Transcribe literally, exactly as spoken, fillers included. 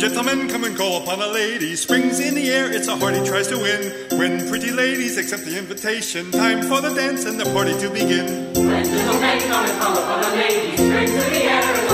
gentleman come and call upon a lady. Springs in the air, it's a heart he tries to win. When pretty ladies accept the invitation, time for the dance and the party to begin. When gentlemen come and call upon a lady, springs in the air.